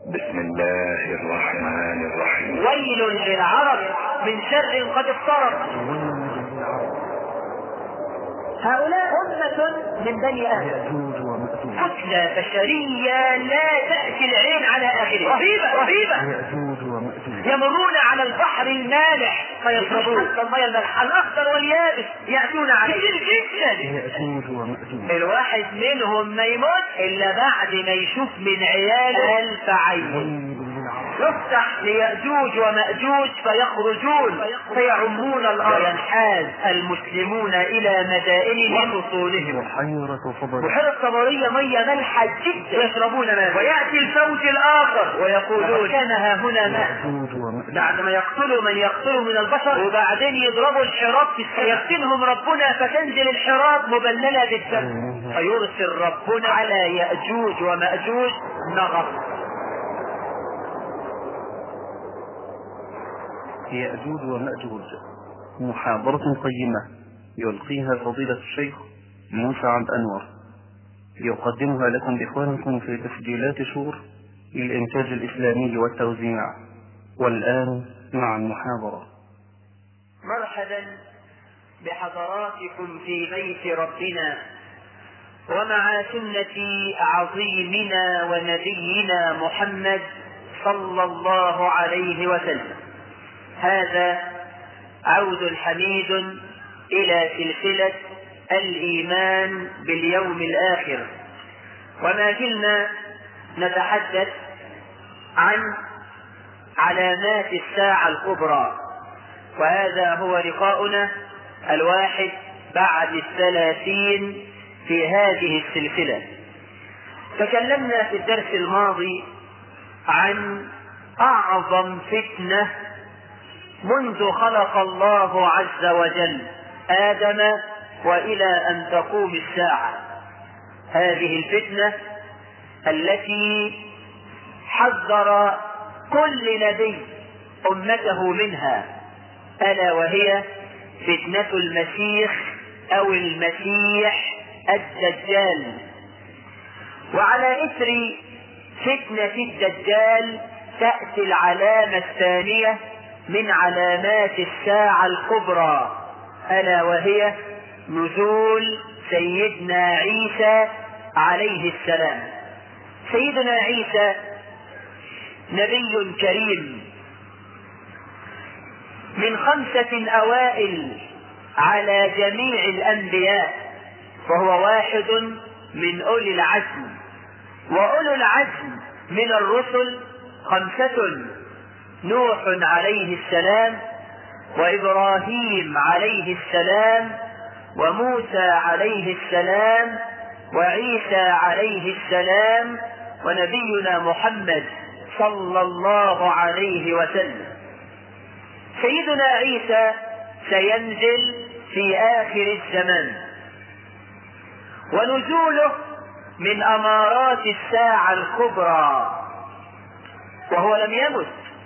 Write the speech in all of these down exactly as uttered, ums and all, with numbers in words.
بسم الله الرحمن الرحيم. ويل للعرب من شر قد اقترب. هؤلاء أمة من بني آدم، أكلة بشرية لا تأتي العين على آخرها، رهيبة رهيبة. يمرون على البحر المالح فيشربون حتى المياه المالحة، الأخضر واليابس يأتون عليه كثير جدا. الواحد منهم ما يموت إلا بعد ما يشوف من عياله ألف عين. يفتح ليأجوج ومأجوج فيخرجون فيعمون الأرض، ينحاز المسلمون إلى مدائنهم وفصولهم. بحيرة طبرية مية مالحة جدا يشربون ماء، ويأتي الفوج الآخر ويقولون كان ها هنا ماء، بعد ما يقتلوا من يقتلوا من البشر وبعدين يضربوا الحراب في السماء، يقتلهم ربنا فتنزل الحراب مبللة بالدم، فيرسل ربنا على يأجوج ومأجوج نغص. يأجوج ومأجوج، محاضرة قيمة يلقيها فضيلة الشيخ موسى عبد أنور، يقدمها لكم إخوانكم في تسجيلات شور للإنتاج الإسلامي والتوزيع. والآن مع المحاضرة. مرحبا بحضراتكم في بيت ربنا ومع سنة عظيمنا ونبينا محمد صلى الله عليه وسلم. هذا عود حميد إلى سلسلة الإيمان باليوم الآخر، وما زلنا نتحدث عن علامات الساعة الكبرى، وهذا هو لقاؤنا الواحد بعد الثلاثين في هذه السلسلة. تكلمنا في الدرس الماضي عن أعظم فتنة منذ خلق الله عز وجل آدم وإلى أن تقوم الساعة، هذه الفتنة التي حذر كل نبي أمته منها، ألا وهي فتنة المسيح أو المسيح الدجال. وعلى إثر فتنة الدجال تأتي العلامة الثانية من علامات الساعة الكبرى، ألا وهي نزول سيدنا عيسى عليه السلام. سيدنا عيسى نبي كريم من خمسة أوائل على جميع الأنبياء، وهو واحد من أولي العزم، وأولو العزم من الرسل خمسة: نوح عليه السلام، وإبراهيم عليه السلام، وموسى عليه السلام، وعيسى عليه السلام، ونبينا محمد صلى الله عليه وسلم. سيدنا عيسى سينزل في آخر الزمان، ونزوله من أمارات الساعة الكبرى، وهو لم يمت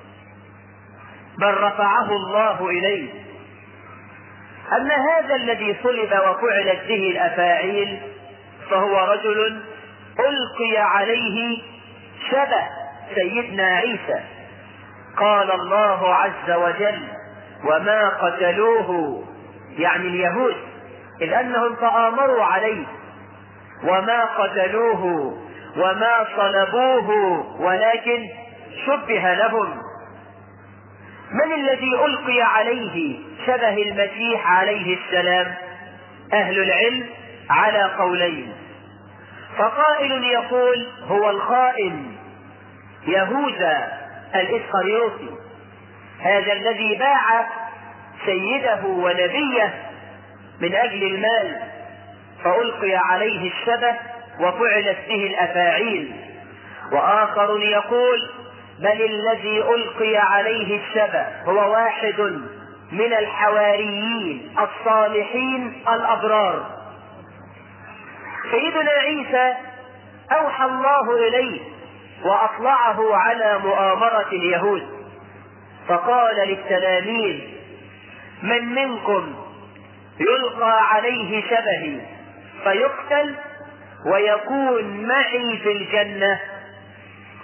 بل رفعه الله إليه. أما هذا الذي صلب وفعلت به الأفاعيل فهو رجل ألقي عليه شبه سيدنا عيسى. قال الله عز وجل: وما قتلوه، يعني اليهود، إذ أنهم تآمروا عليه، وما قتلوه وما صلبوه ولكن شبه لهم. من الذي ألقي عليه شبه المسيح عليه السلام؟ أهل العلم على قولين، فقائل يقول هو الخائن يهوذا الإسخريوطي، هذا الذي باع سيده ونبيه من أجل المال، فألقي عليه الشبه وفعلت به الأفاعيل. وآخر يقول بل الذي ألقي عليه الشبه هو واحد من الحواريين الصالحين الأبرار. سيدنا عيسى أوحى الله إليه وأطلعه على مؤامرة اليهود، فقال للتلاميذ: من منكم يلقى عليه شبهي فيقتل ويكون معي في الجنة؟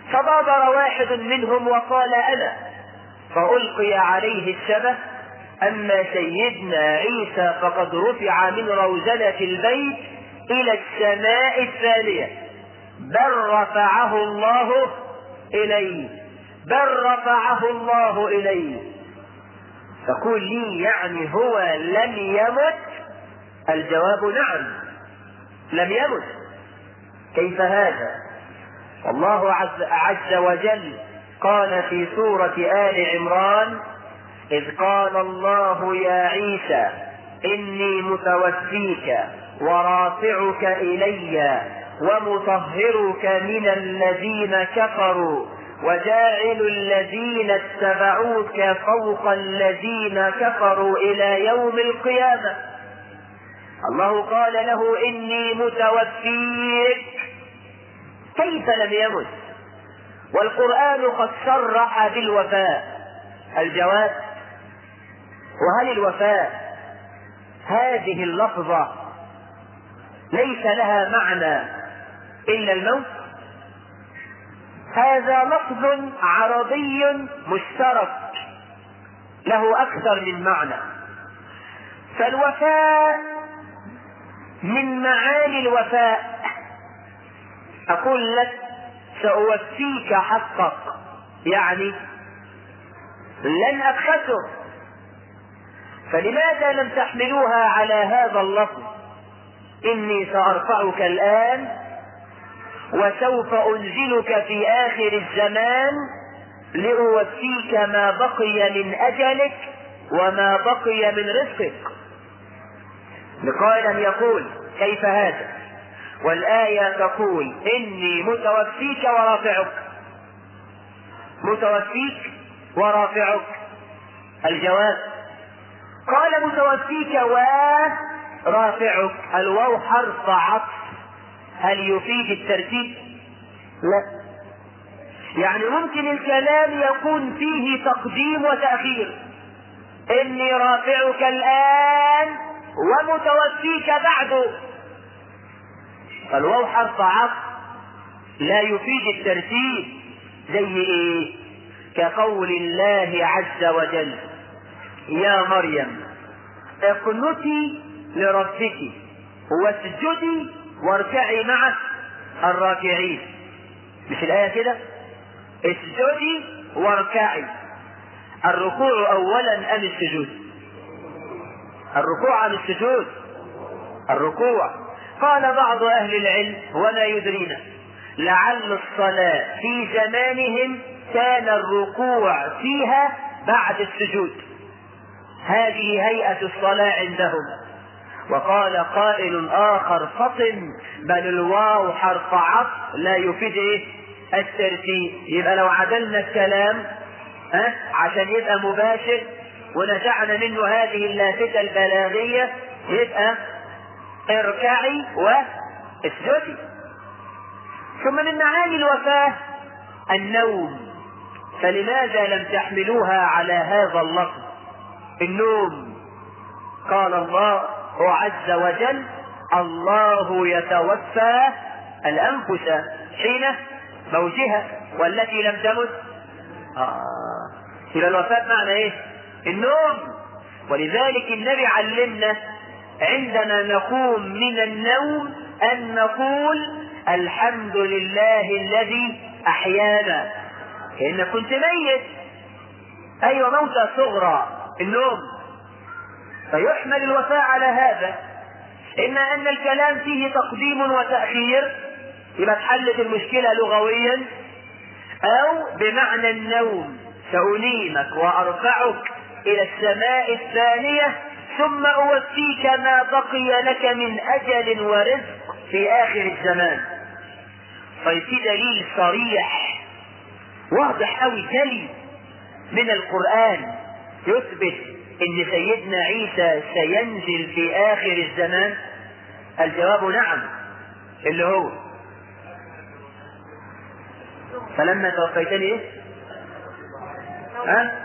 فبادر واحد منهم وقال أنا، فألقي عليه الشبه. أما سيدنا عيسى فقد رفع من روزنة البيت إلى السماء الثانية، بل رفعه الله إليه، بل رفعه الله إليه. تقول لي يعني هو لم يمت؟ الجواب نعم، لم يمت. كيف هذا؟ الله عز, عز وجل قال في سورة آل عمران: إذ قال الله يا عيسى إني متوفيك ورافعك إلي ومطهرك من الذين كفروا وجاعل الذين اتبعوك فوق الذين كفروا إلى يوم القيامة. الله قال له إني متوفيك، كيف لم يمت؟ والقرآن قد صرح بالوفاء. الجواب: وهل الوفاء هذه اللفظة ليس لها معنى إلا الموت؟ هذا لفظ عربي مشترك له أكثر من معنى. فالوفاء من معاني الوفاء. أقول لك سأوفيك حقك، يعني لن أبخسه. فلماذا لم تحملوها على هذا اللفظ؟ إني سأرفعك الآن وسوف أنزلك في آخر الزمان لأوفيك ما بقي من أجلك وما بقي من رزقك. لقائل يقول: كيف هذا؟ والآية تقول: إني متوفيك ورافعك. متوفيك ورافعك. الجواب: قال متوفيك ورافعك. الواو حرف عطف، هل يفيد الترتيب؟ لا. يعني ممكن الكلام يكون فيه تقديم وتأخير، إني رافعك الآن ومتوفيك بعد. فالواو حرف عطف لا يفيد الترتيب. زي ايه؟ كقول الله عز وجل: يا مريم اقنتي لربك واسجدي واركعي مع الراكعين. مش الآية كده؟ اسجدي واركعي. الركوع أولا أم السجود؟ الركوع أم السجود؟ الركوع. قال بعض أهل العلم ولا يدرينا: لعل الصلاة في زمانهم كان الركوع فيها بعد السجود، هذه هيئة الصلاة عندهم. وقال قائل آخر: فطن، بل الواو حرف عطف لا يفيد إيه؟ الترتيب. يبقى لو عدلنا الكلام ها عشان يبقى مباشر ونزعنا منه هذه اللافتة البلاغية، يبقى اركعي واسجدي. ثم من معاني الوفاة النوم. فلماذا لم تحملوها على هذا اللفظ؟ النوم. قال الله عز وجل: الله يتوفى الأنفس حين موتها والتي لم تمت. آه. إلى الوفاة معنى إيه؟ النوم. ولذلك النبي علمنا عندما نقوم من النوم أن نقول: الحمد لله الذي أحيانا. كأنك كنت ميت. أيوة، موتى صغرى النوم. فيحمل الوفاء على هذا. إما أن الكلام فيه تقديم وتأخير يبقى تحلت المشكلة لغويا، أو بمعنى النوم، سأنيمك وأرفعك إلى السماء الثانية ثم أوفيك ما بقي لك من أجل ورزق في آخر الزمان. ففي دليل صريح واضح أوي جلي من القرآن يثبت إن سيدنا عيسى سينزل في آخر الزمان. الجواب نعم، اللي هو: فلما توفيتني إيه؟ ها؟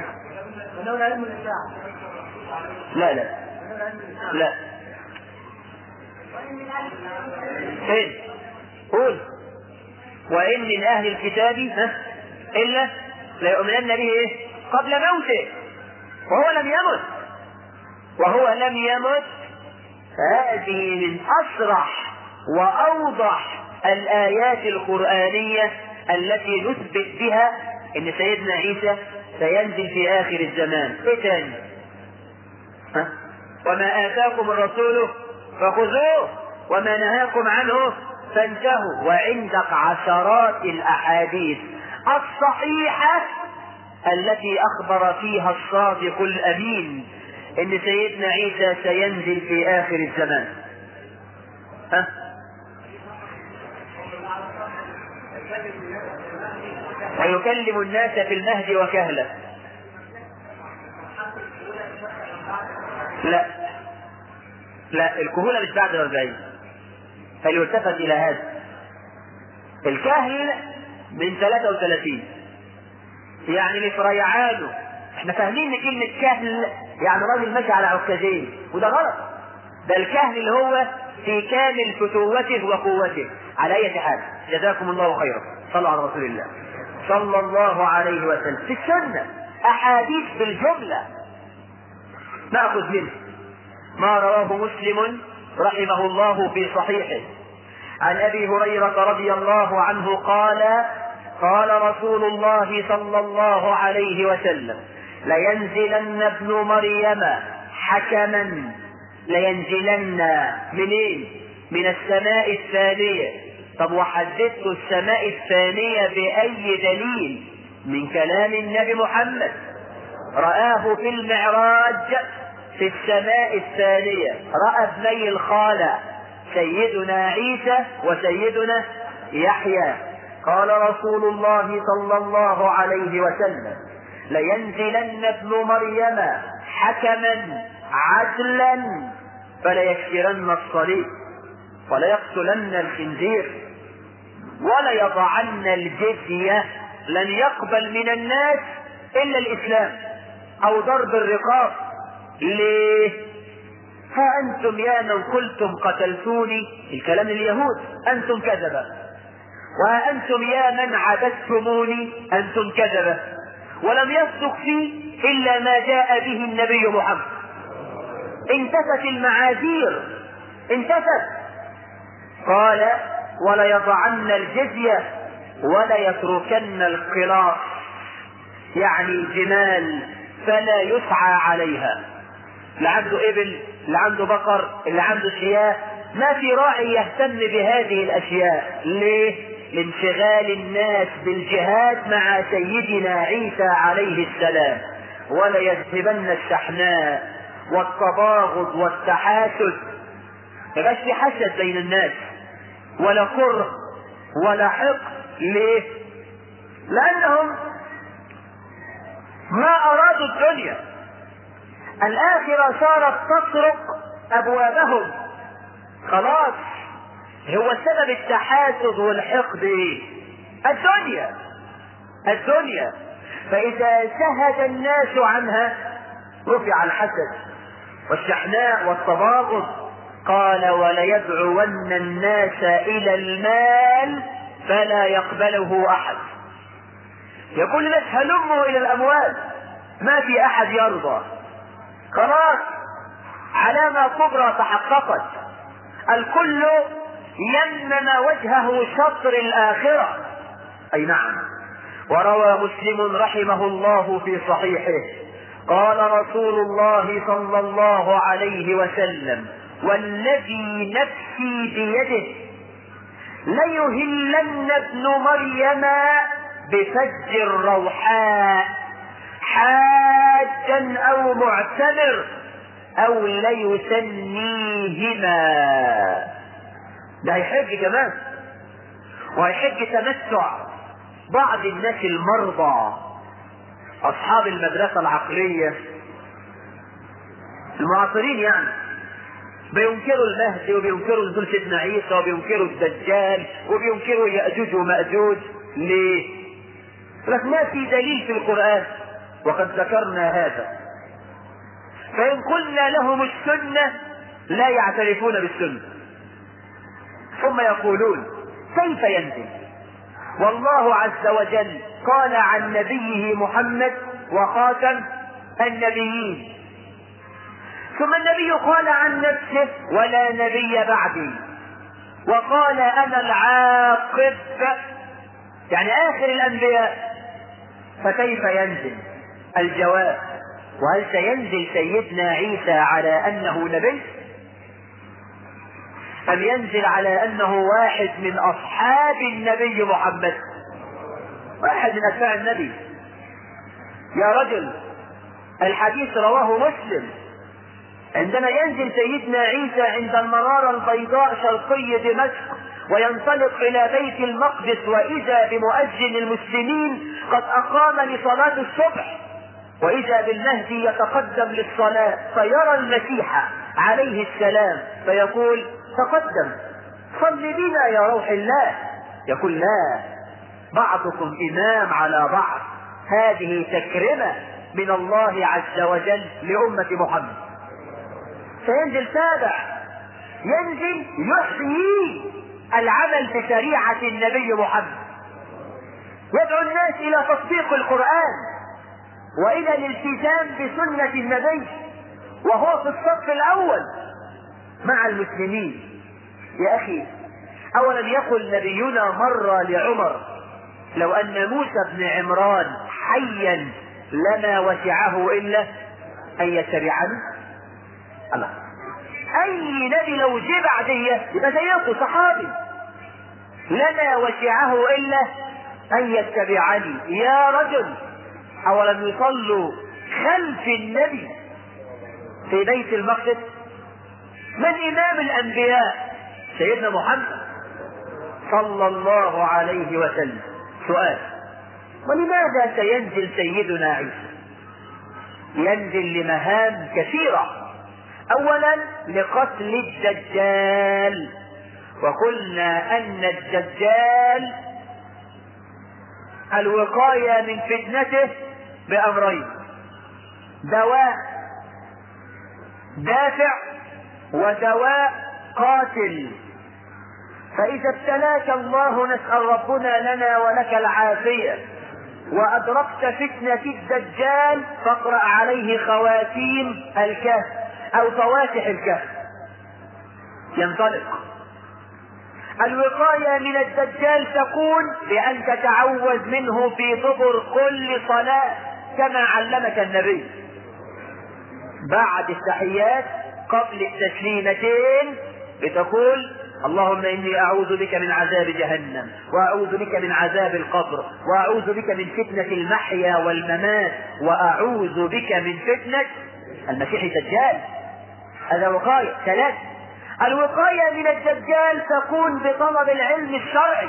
لا لا لا. فين؟ قول. وإن من أهل الكتاب إلا ليؤمنن به إيه؟ قبل موته، وهو لم يمت وهو لم يمت هذه من أصرح وأوضح الآيات القرآنية التي نثبت بها إن سيدنا عيسى سينزل في آخر الزمان. إيه تاني؟ ها؟ وما آتاكم الرسول فخذوه وما نهاكم عنه فانتهوا. وعندك عشرات الأحاديث الصحيحة التي أخبر فيها الصادق الأمين إن سيدنا عيسى سينزل في آخر الزمان. ها؟ ويكلم الناس في المهد وكهلا. لا لا الكهولة مش بعد الأربعين، فليلتفت إلى هذا. الكهل من ثلاثة وثلاثين، يعني لفريعانه. احنا فاهمين ان كلمة كهل يعني راجل ماشي على عكازين، وده غلط. ده الكهل اللي هو في كامل فتوته وقوته. على اي حال جزاكم الله خيرا. صلوا على رسول الله صلى الله عليه وسلم. في السنة احاديث بالجملة نأخذ منه ما رواه مسلم رحمه الله في صحيحه عن ابي هريرة رضي الله عنه قال قال رسول الله صلى الله عليه وسلم لينزلن ابن مريم حكما. لينزلن منين؟ من السماء الثانية. طب وحددت السماء الثانية بأي دليل؟ من كلام النبي محمد رآه في المعراج في السماء الثانية، رأى ابني الخالة سيدنا عيسى وسيدنا يحيى. قال رسول الله صلى الله عليه وسلم لينزلن ابن مريم حكما عدلا فليكسرن الصليب وليقتلن الخنزير وليضعن الجزية. لن يقبل من الناس إلا الإسلام أو ضرب الرقاب. ليه؟ ها أنتم يا من قلتم قتلتوني، الكلام اليهود، أنتم كذبة. وها أنتم يا من عبدتموني، أنتم كذبة. ولم يصدق فيه إلا ما جاء به النبي محمد. انتفت المعاذير، انتفت. قال وليضعن الجزية وليتركن القلاص، يعني الجمال، فلا يسعى عليها. اللي عنده ابل، اللي عنده بقر، اللي عنده شياه، ما في راعي يهتم بهذه الاشياء. ليه؟ لانشغال الناس بالجهاد مع سيدنا عيسى عليه السلام. ولا يذهبن الشحناء والتباغض والتحاسد، مبقاش في حسد بين الناس ولا كره ولا حقد. ليه؟ لانهم ما ارادوا الدنيا، الاخرة صارت تطرق ابوابهم. خلاص، هو سبب التحاسد والحقد ايه؟ الدنيا الدنيا فاذا سهد الناس عنها رفع الحسد والشحناء والتباغض. قال وليدعون الناس الى المال فلا يقبله احد. يقول الناس هلموا الى الاموال، ما في احد يرضى. خلاص، علامة كبرى تحققت، الكل يمم وجهه شطر الآخرة. أي نعم. وروى مسلم رحمه الله في صحيحه قال رسول الله صلى الله عليه وسلم والذي نفسي بيده ليهلن ابن مريم بفج الروحاء حاجا أو معتمر أو ليسنيهما. ده هيحج كمان، وهيحج تمتع. بعض الناس المرضى أصحاب المدرسة العقلية المعاصرين يعني بينكروا المهدي وبينكروا نزول سيدنا عيسى وبينكروا الدجال وبينكروا يأجوج ومأجوج. ليه؟ لك ما في دليل في القرآن، وقد ذكرنا هذا. فإن قلنا لهم السنة لا يعترفون بالسنة، ثم يقولون كيف ينزل؟ والله عز وجل قال عن نبيه محمد وخاتم النبيين. ثم النبي قال عن نفسه ولا نبي بعدي، وقال انا العاقب، يعني اخر الانبياء. فكيف ينزل؟ الجواب: وهل سينزل سيدنا عيسى على انه نبي، ام ينزل على انه واحد من اصحاب النبي محمد، واحد من اتباع النبي؟ يا رجل، الحديث رواه مسلم، عندما ينزل سيدنا عيسى عند المنارة البيضاء شرقي دمشق وينطلق الى بيت المقدس، واذا بمؤذن المسلمين قد اقام لصلاة الصبح، واذا بالمهدي يتقدم للصلاة، فيرى المسيح عليه السلام فيقول: تقدم صل بنا يا روح الله. يقول: لا، بعضكم امام على بعض، هذه تكرمة من الله عز وجل لأمة محمد. فينزل تابع، ينزل يحيي العمل بشريعة النبي محمد، يدعو الناس الى تطبيق القرآن والى الالتزام بسنة النبي، وهو في الصف الاول مع المسلمين. يا اخي، اولم يقل نبينا مرة لعمر: لو ان موسى بن عمران حيا لما وسعه الا ان يتبعني. الله، اي نبي لو جه بعديه يبقى زيكم صحابي، لما وسعه الا ان يتبعني. يا رجل، اولم يصلوا خلف النبي في بيت المقدس؟ من امام الانبياء؟ سيدنا محمد صلى الله عليه وسلم. سؤال: ولماذا سينزل سيدنا عيسى؟ ينزل لمهام كثيرة. اولا لقتل الدجال، وقلنا ان الدجال الوقاية من فتنته بامرين: دواء دافع ودواء قاتل. فاذا ابتلاك الله، نسأل ربنا لنا ولك العافية، وادركت فتنة الدجال، فاقرأ عليه خواتيم الكهف او فواتح الكهف، ينطلق. الوقاية من الدجال تكون بأن تتعوذ منه في دبر كل صلاة كما علمك النبي، بعد التحيات قبل التسليمتين بتقول: اللهم إني أعوذ بك من عذاب جهنم، وأعوذ بك من عذاب القبر، وأعوذ بك من فتنة المحيا والممات، وأعوذ بك من فتنة المسيح الدجال. هذا وقاية. ثلاث: الوقاية من الدجال تكون بطلب العلم الشرعي.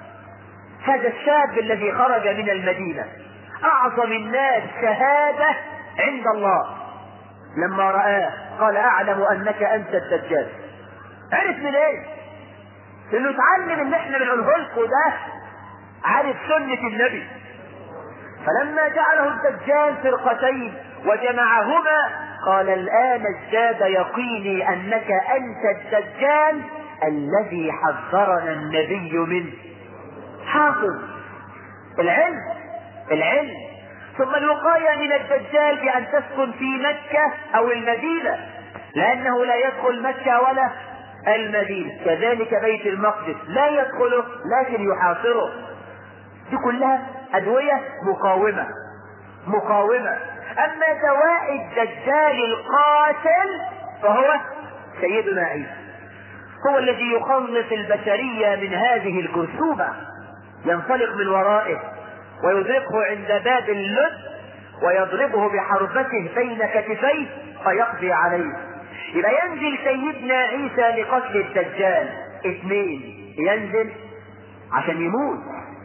هذا الشاب الذي خرج من المدينة أعظم الناس شهادة عند الله، لما رآه قال: أعلم أنك أنت الدجال. عرف من ايه؟ لأنه اتعلم ان احنا بنقوله لكم ده، عارف سنة النبي. فلما جعله الدجال فرقتين وجمعهما قال: الآن ازداد يقيني أنك أنت الدجال الذي حذرنا النبي منه. حافظ العلم العلم ثم الوقاية من الدجال بأن تسكن في مكة أو المدينة، لأنه لا يدخل مكة ولا المدينة. كذلك بيت المقدس لا يدخله لكن يحاصره. دي كلها أدوية مقاومة مقاومة. أما دواء الدجال القاتل فهو سيدنا عيسى، هو الذي يخلص البشرية من هذه الجرثومة، ينطلق من ورائه ويدركه عند باب اللد ويضربه بحربته بين كتفيه فيقضي عليه. يبقى ينزل سيدنا عيسى لقتل الدجال. اثنين: ينزل عشان يموت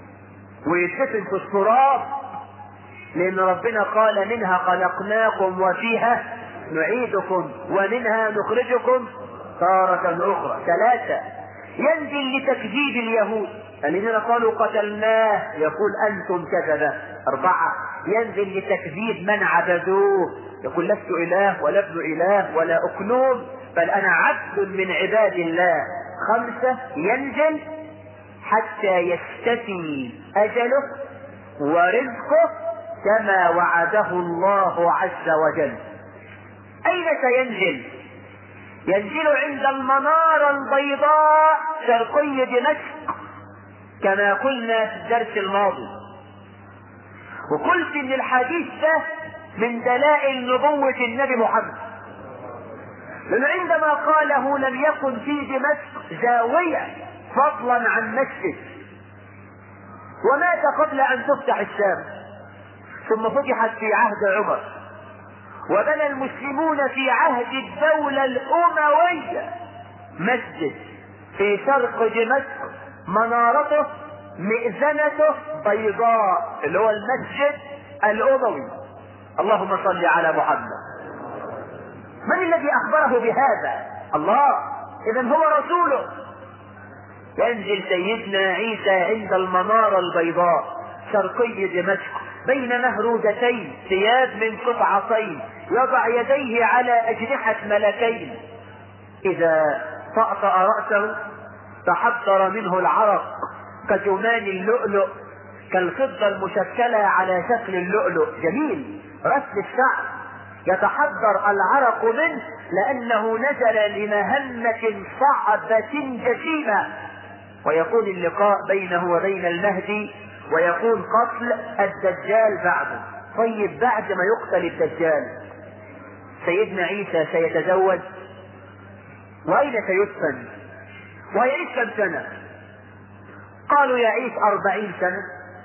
ويدفن في التراب، لأن ربنا قال: منها خلقناكم وفيها نعيدكم ومنها نخرجكم تارة أخرى. ثلاثة: ينزل لتكذيب اليهود الذين قالوا قتلناه، يقول أنتم كذبة. أربعة: ينزل لتكذيب من عبدوه، يقول: لست إله ولا ابن إله ولا أكنوم، بل أنا عبد من عباد الله. خمسة: ينزل حتى يستفي أجله ورزقه كما وعده الله عز وجل. أين سينزل؟ ينزل عند المنارة البيضاء شرقي دمشق كما قلنا في الدرس الماضي، وقلت ان الحديث ده من دلائل نبوة النبي محمد، لأنه عندما قاله لم يكن في دمشق زاوية فضلا عن مسجد، ومات قبل أن تفتح الشام، ثم فتحت في عهد عمر، وبنى المسلمون في عهد الدولة الأموية مسجد في شرق دمشق منارته مئذنته بيضاء اللي هو المسجد الأموي. اللهم صل على محمد. من الذي أخبره بهذا؟ الله. إذن هو رسوله. ينزل سيدنا عيسى عند المنارة البيضاء شرقي دمشق بين مهرودتين ثياب من قطعتين، يضع يديه على أجنحة ملكين، إذا طأطأ رأسه تحضر منه العرق كجمان اللؤلؤ كالفضة المشكلة على شكل اللؤلؤ، جميل رسم الشعر، يتحضر العرق منه لأنه نزل لمهمة صعبة جسيمة، ويكون اللقاء بينه وبين المهدي، ويكون قتل الدجال بعده. طيب بعد ما يقتل الدجال سيدنا عيسى سيتزوج، وأين سيدفن؟ ويعيش كم سنة؟ قالوا يعيش أربعين سنة،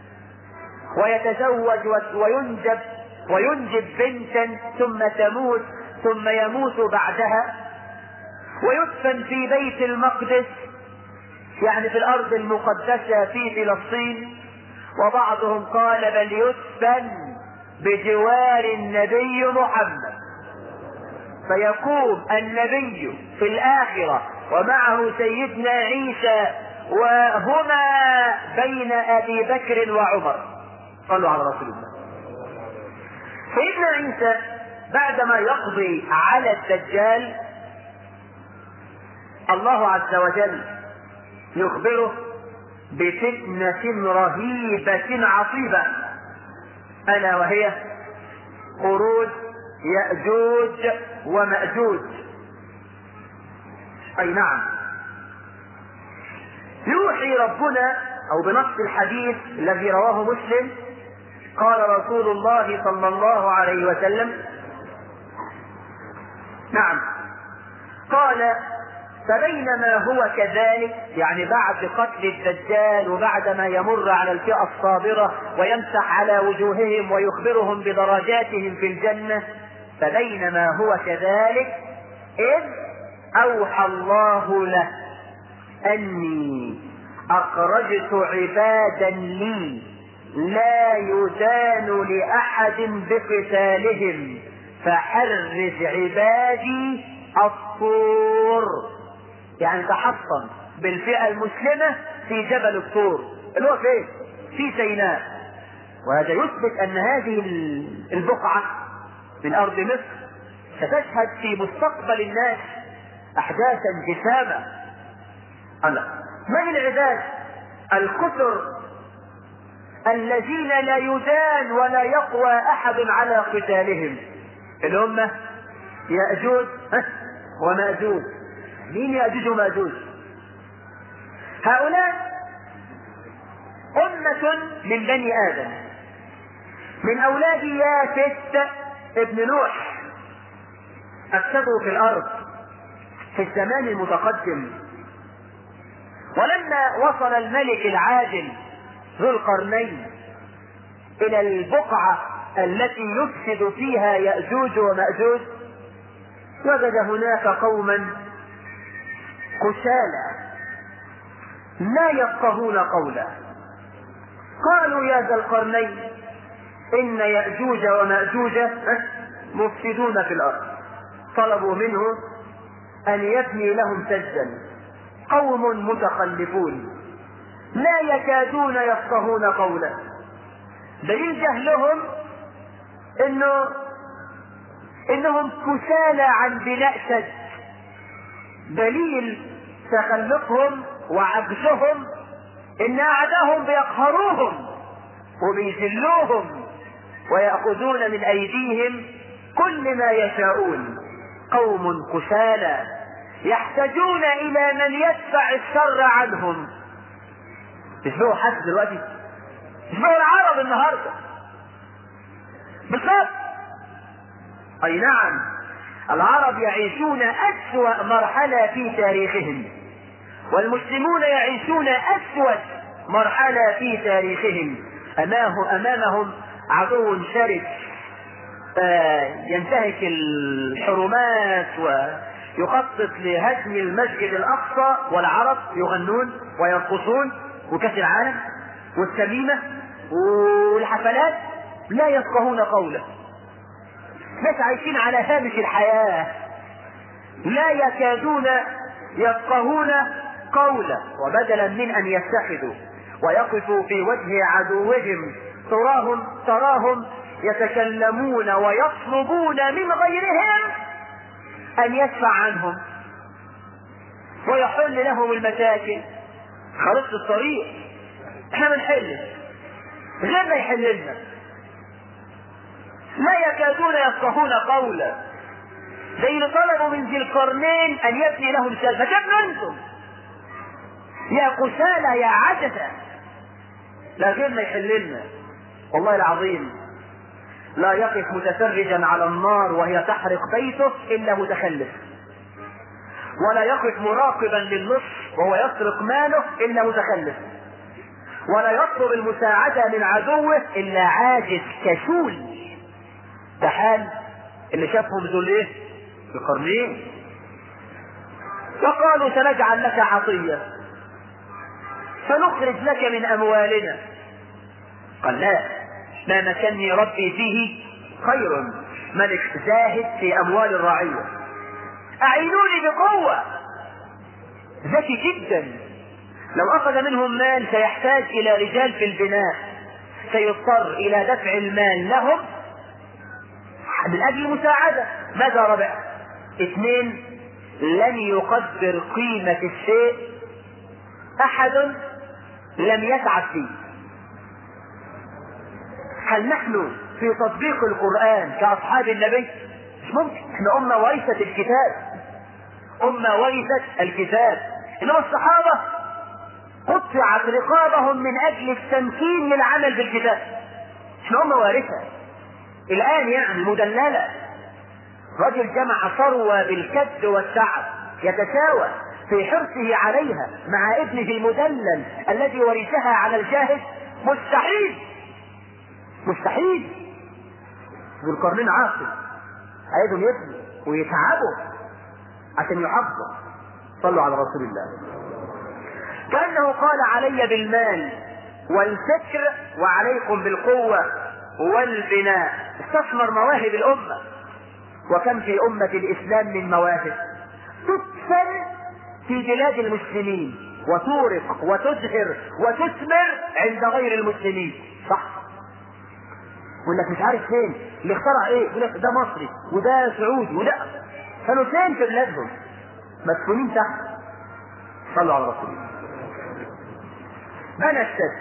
ويتزوج وينجب وينجب بنتا ثم تموت ثم يموت بعدها، ويدفن في بيت المقدس يعني في الأرض المقدسة في فلسطين، وبعضهم قال بل يدفن بجوار النبي محمد، فيقوم النبي في الآخرة ومعه سيدنا عيسى وهما بين أبي بكر وعمر. صلوا على رسول الله. سيدنا عيسى بعدما يقضي على الدجال الله عز وجل يخبره بفتنة رهيبة عصيبة، ألا وهي خروج يأجوج ومأجوج. أي نعم، يوحي ربنا أو بنص الحديث الذي رواه مسلم قال رسول الله صلى الله عليه وسلم، نعم، قال فبينما هو كذلك، يعني بعد قتل الدجال وبعد ما يمر على الفئة الصابرة ويمسح على وجوههم ويخبرهم بدرجاتهم في الجنة، فبينما هو كذلك إذ أوحى الله له أني أخرجت عبادا لي لا يدان لأحد بقتالهم فحرز عبادي الطور، يعني تحصن بالفئة المسلمة في جبل الطور اللي هو فين؟ في سيناء. وهذا يثبت أن هذه البقعة من أرض مصر ستشهد في مستقبل الناس أحداثا جسامة. الله، من العباد الكثر الذين لا يدان ولا يقوى أحد على قتالهم؟ اللي هم يأجوج ومأجوج. مين يأجوج ومأجوج؟ هؤلاء أمة من بني آدم من أولاد يافث ابن نوح، أفسدوا في الأرض في الزمان المتقدم. ولما وصل الملك العادل ذو القرنين إلى البقعة التي يفسد فيها يأجوج ومأجوج، وجد هناك قوما كسالى لا يفقهون قولا. قالوا يا ذا القرنين إن يأجوج ومأجوج مفسدون في الأرض. طلبوا منه أن يبني لهم سدا. قوم متخلفون لا يكادون يفقهون قولا. دليل جهلهم إنه إنهم كسالى عن بناء سد، دليل تخلفهم وعجزهم إن أعداهم بيقهروهم وبيذلوهم ويأخذون من أيديهم كل ما يشاءون. قوم كسالى يحتاجون إلى من يدفع الشر عنهم. تشبهوا حد دلوقتي؟ تشبهوا العرب النهارده بالضبط. أي نعم، العرب يعيشون أسوأ مرحلة في تاريخهم، والمسلمون يعيشون أسود مرحلة في تاريخهم. أمامه أمامهم عدو شرس ينتهك الحرمات ويخطط لهدم المسجد الأقصى، والعرب يغنون ويرقصون وكأس العالم والتميمة والحفلات لا يفقهون قوله. ناس عايشين على هامش الحياة لا يكادون يفقهون قوله. وبدلا من أن يتخذوا ويقفوا في وجه عدوهم تراهم تراهم يتكلمون ويطلبون من غيرهم أن يدفع عنهم ويحل لهم المشاكل. خرجت الطريق احنا بنحل غيرنا يحل لنا. لا يكادون يفقهون قولا. زي اللي طلبوا من ذي القرنين أن يبني لهم سلفا. فجبنا أنتم يا قسالى يا عجزة. لا غيرنا يحل لنا. والله العظيم لا يقف متفرجا على النار وهي تحرق بيته إلا متخلف، ولا يقف مراقبا للنص وهو يسرق ماله إلا متخلف، ولا يطلب المساعدة من عدوه إلا عاجز كسول. ده حال اللي شافهم ذو ايه القرنين. فقالوا سنجعل لك عطية فنخرج لك من أموالنا. قال لا، ما مكنني ربي فيه خير. ملك زاهد في أموال الرعية، أعينوني بقوة. ذكي جدا. لو أخذ منهم مال سيحتاج إلى رجال في البناء، سيضطر إلى دفع المال لهم من أجل مساعدة. ماذا ربع؟ اثنين، لن يقدر قيمة الشيء أحد لم يتعب فيه. هل نحن في تطبيق القرآن كأصحاب النبي؟ مش ممكن. احنا أمة ورثة الكتاب، أمة ورثة الكتاب. إنما الصحابة قطعت رقابهم من أجل التمكين للعمل بالكتاب. احنا أمة وارثة الآن يعني مدللة. رجل جمع ثروة بالكد والتعب يتساوى في حرصه عليها مع ابنه المدلل الذي ورثها على الجاهل. مستحيل مستحيل. ذو القرنين عاقل، عايزهم يبنوا ويتعبوا عشان يحافظوا. صلوا على رسول الله. كأنه قال علي بالمال والفكر وعليكم بالقوة والبناء. استثمر مواهب الأمة. وكم في أمة الإسلام من مواهب تدفن في بلاد المسلمين وتورق وتزهر وتثمر عند غير المسلمين. صح؟ يقول لك مش عارف فين اللي اخترع ايه، يقول لك ده مصري وده سعودي وده كانوا فين في بلادهم مدفونين تحت. صلوا على رسول الله. بنى السد.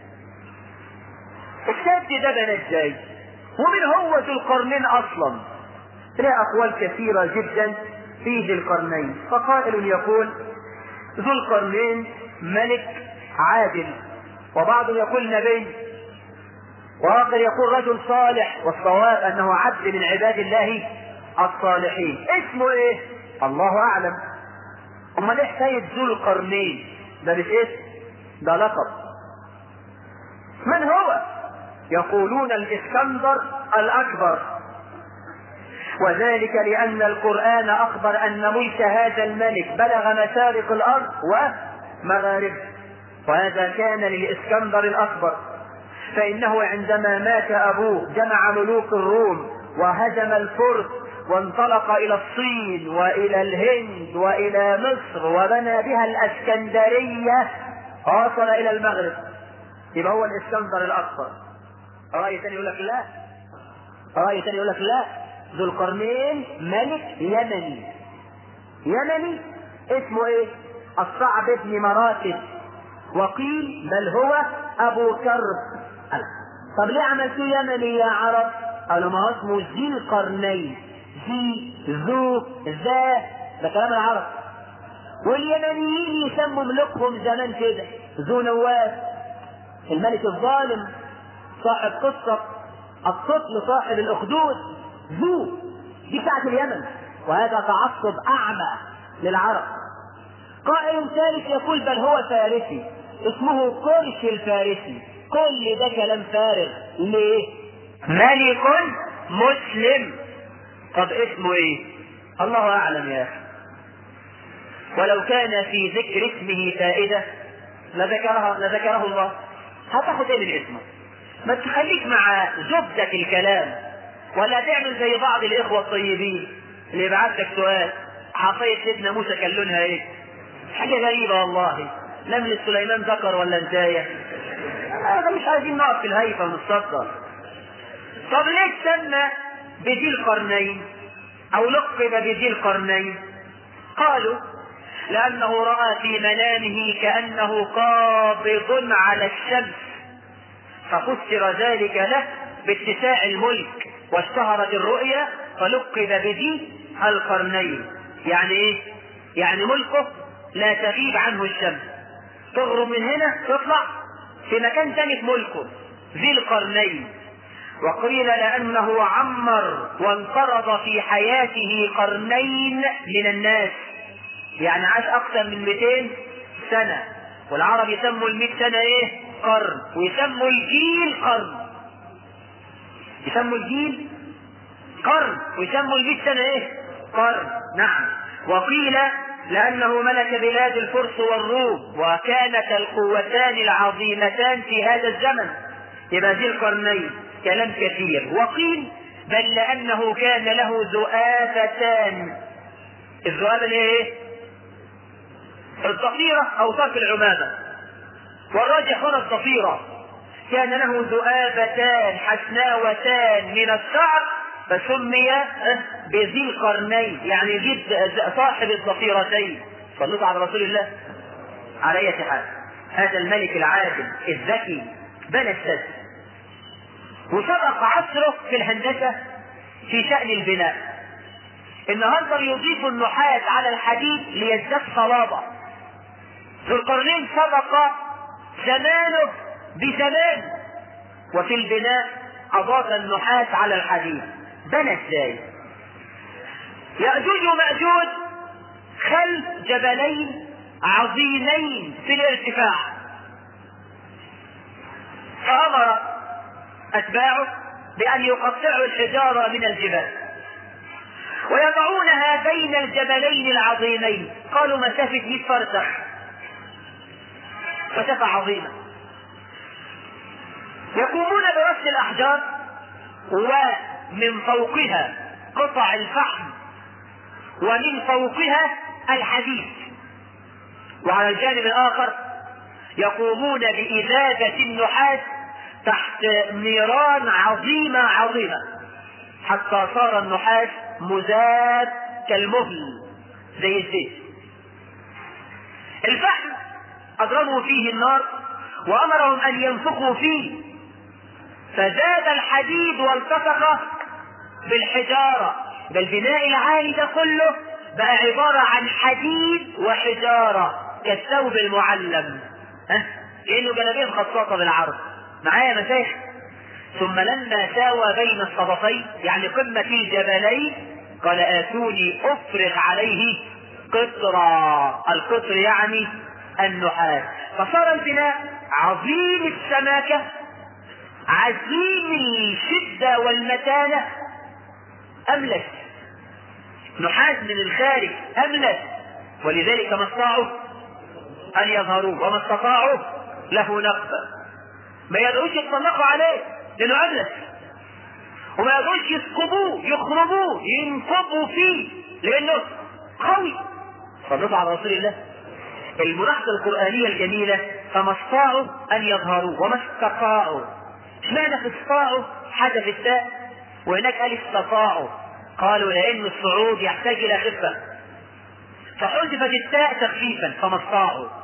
السد ده بنى ازاي؟ ومن هو ذو القرنين اصلا؟ له اقوال كثيرة جدا في ذي القرنين. فقائل يقول ذو القرنين ملك عادل، وبعض يقول نبي، وآخر يقول رجل صالح، والصواب انه عبد من عباد الله الصالحين. اسمه ايه؟ الله اعلم. اما ليه حكاية ذو القرنين؟ ده مش اسم، ده لقب. من هو؟ يقولون الاسكندر الاكبر، وذلك لان القرآن اخبر ان ملك هذا الملك بلغ مشارق الارض ومغاربها، وهذا كان للاسكندر الاكبر. فانه عندما مات ابوه جمع ملوك الروم وهزم الفرس وانطلق الى الصين والى الهند والى مصر وبنى بها الاسكندرية وصل الى المغرب. يبقى هو الاسكندر الاكبر. رأي ثاني يقول لك لا، رأي ثاني يقول لك لا، ذو القرنين ملك يمني. يمني اسمه ايه؟ الصعب بن مراتب وقيل بل هو أبو كرب. طب ليه عملتوه يمني يا عرب؟ قالوا ما هو اسمه ذي القرنين، ذي ذو ذا، ده كلام العرب. واليمنيين يسموا ملوكهم زمان كده ذو نواس، الملك الظالم صاحب قصة الطفل صاحب الأخدود، ذو دي بتاعت اليمن، وهذا تعصب أعمى للعرب. قائل ثالث يقول بل هو فارسي اسمه قرش الفارسي. كل ده كلام فارغ. ليه؟ ملك مسلم. طب اسمه ايه؟ الله اعلم يا اخي، ولو كان في ذكر اسمه فائدة لذكرها لذكره الله. هتاخد ايه من اسمه؟ ما تخليك مع زبدة الكلام، ولا تعمل زي بعض الاخوة الطيبين اللي يبعث لك سؤال عصاية سيدنا موسى كان لونها ايه؟ حاجة غريبة والله، نملة سليمان ذكر ولا انتاية؟ هذا مش عايزين نقف في الهيفة ونتصدر. طب ليه سمى بذي القرنين او لقب بذي القرنين؟ قالوا لانه رأى في منامه كأنه قابض على الشمس، ففسر ذلك له باتساع الملك واشتهرت الرؤيا فلقب بذي القرنين. يعني ايه؟ يعني ملكه لا تغيب عنه الشمس، تغرب من هنا تطلع في مكان ثاني في ملكه، ذي القرنين. وقيل لأنه عمر وانقرض في حياته قرنين من الناس، يعني عاش أكثر من مئتين سنة، والعرب يسموا المئة سنة ايه؟ قرن، ويسموا الجيل قرن، يسموا الجيل قرن، ويسموا المئة سنة ايه؟ قرن. نعم. وقيل لأنه ملك بلاد الفرس والروم، وكانت القوتان العظيمتان في هذا الزمن، يبقى ذي القرنين. كلام كثير. وقيل بل لأنه كان له ذؤابتان. الذؤابة ايه؟ الضفيرة أو طرف العمامة، والراجح هنا الضفيرة. كان له ذؤابتان حسناوتان من الشعر فسمي بذي القرنين، يعني جد صاحب الضفيرتين. صلوا على رسول الله. على أي حال هذا الملك العادل الذكي بنى السد، وسبق عصره في الهندسة في شأن البناء. النهارده يضيف النحاس على الحديد ليزداد صلابة. ذو القرنين سبق زمانه بزمان، وفي البناء أضاف النحاس على الحديد. بنى ازاي؟ يأجوج ومأجوج خلف جبلين عظيمين في الارتفاع، فأمر أتباعه بأن يقطعوا الحجارة من الجبال ويضعونها بين الجبلين العظيمين. قالوا مسافة مئة فرسخ، مسافة عظيمة. يقومون برص الأحجار ومن فوقها قطع الفحم ومن فوقها الحديد، وعلى الجانب الآخر يقومون بإذابة النحاس تحت نيران عظيمة عظيمة حتى صار النحاس مذاب كالمهل زي الزيت. الفحم أضرموا فيه النار وأمرهم أن ينفخوا فيه، فزاد الحديد والتصق بالحجارة. بالبناء العالي ده كله بقى عبارة عن حديد وحجارة كالثوب المعلم، ها كأنه جلابيه خطاطة بالعرض. معايا مساحة. ثم لما ساوى بين الصدفين يعني قمة الجبلين قال آتوني أفرغ عليه قطرا. القطر يعني النحاس. فصار البناء عظيم السماكة عظيم الشدة والمتانة، أملس نحاس من الخارج أملس، ولذلك ما استطاعوا أن يظهروه وما استطاعوا له نقبة. ما يدعوش يتطلقوا عليه لأنه أملس، وما يدعوش يسكبوه يخربوه ينكبوا فيه لأنه قوي. صلوا على رسول الله. الملاحظة القرآنية الجميلة فما استطاعوا أن يظهروه وما استطاعوا. اشمعنى في استطاعوا حدث التاء وهناك قال استطاعوا؟ قالوا لأن الصعود يحتاج إلى خفة، فحذفت التاء تخفيفا فما استطاعوا.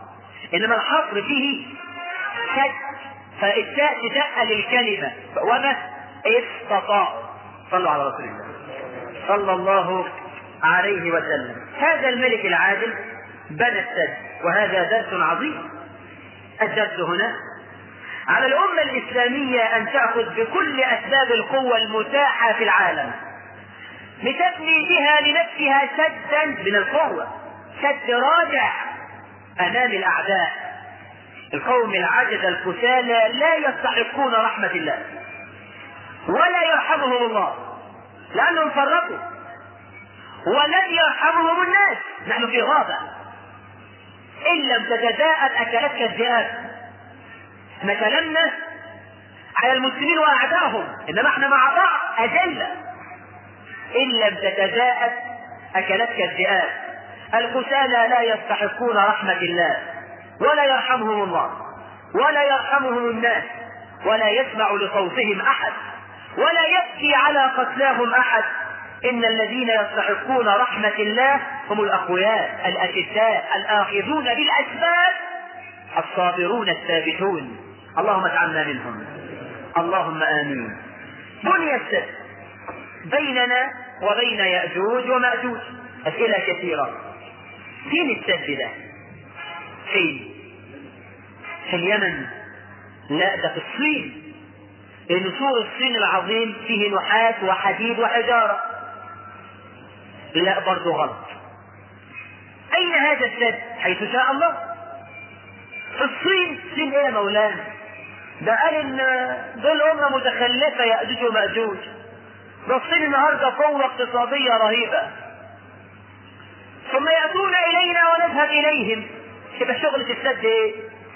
إنما الحصر فيه شد، فالتاء تتقل الكلمة، وما استطاع. صلوا على رسول الله صلى الله عليه وسلم. هذا الملك العادل بنى السد، وهذا درس عظيم. الدرس هنا على الأمة الإسلامية أن تأخذ بكل أسباب القوة المتاحة في العالم لتبني بها لنفسها سدا من القوة، سد راجع أمام الأعداء. القوم العجز الكسالى لا يستحقون رحمة الله ولا يرحمهم الله لأنهم فرقوا، ولن يرحمهم الناس. نحن في غابة، إن لم تتزاءد أكلتك الذئاب. احنا كلامنا على المسلمين وأعدائهم، إنما احنا مع بعض أجلة. إن لم تتزاءد أكلتك الذئاب. الكسالى لا يستحقون رحمة الله ولا يرحمهم الله ولا يرحمهم الناس، ولا يسمع لصوتهم أحد، ولا يبكي على قتلاهم أحد. إن الذين يستحقون رحمة الله هم الأقوياء الأشداء الآخذون بالأسباب الصابرون الثابتون. اللهم اجعلنا منهم، اللهم آمين. بني السد بيننا وبين يأجوج ومأجوج. أسئلة كثيرة. فين السد ده؟ فين؟ في اليمن؟ لا، ده في الصين، لأن سور الصين العظيم فيه نحاس وحديد وحجارة. لا، برضو غلط. أين هذا السد؟ حيث شاء الله. في الصين. الصين ايه يا مولانا؟ ده قال ان دول أمة متخلفة يأجوج ومأجوج. ده الصين النهاردة قوة اقتصادية رهيبة، ثم يأتون إلينا ونذهب إليهم. يبقى شغلة السد ايه؟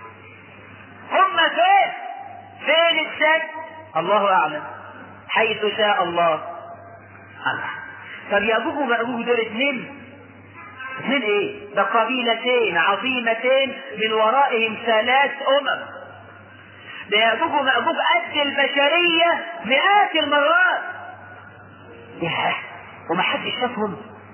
هم فين؟ فين السد؟ الله أعلم. حيث شاء الله. الله. طب يأجوج ومأجوج دول اثنين اثنين ايه؟ ده قبيلتين عظيمتين من ورائهم ثلاث أمم. ده يأجوج ومأجوج قد البشرية مئات المرات. ياه، وما حدش شافهم؟